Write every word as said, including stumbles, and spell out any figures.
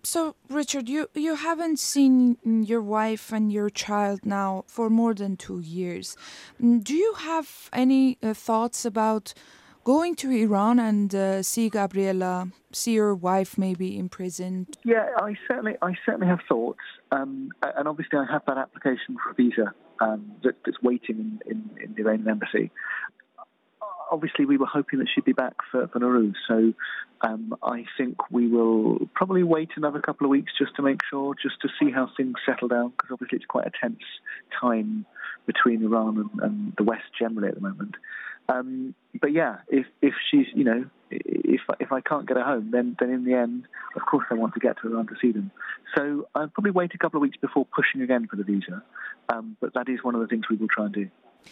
So, Richard, you, you haven't seen your wife and your child now for more than two years. Mm, Do you have any uh, thoughts about going to Iran and uh, see Gabriela, see your wife maybe imprisoned? Yeah, I certainly, I certainly have thoughts, um, and obviously I have that application for a visa um, that, that's waiting in, in, in the Iranian embassy. Obviously, we were hoping that she'd be back for, for Nowruz, so um, I think we will probably wait another couple of weeks just to make sure, just to see how things settle down, because obviously it's quite a tense time between Iran and, and the West generally at the moment. Um, but yeah, if if she's, you know, if if I can't get her home, then then in the end, of course, I want to get to Iran to see them. So I'll probably wait a couple of weeks before pushing again for the visa. Um, but that is one of the things we will try and do.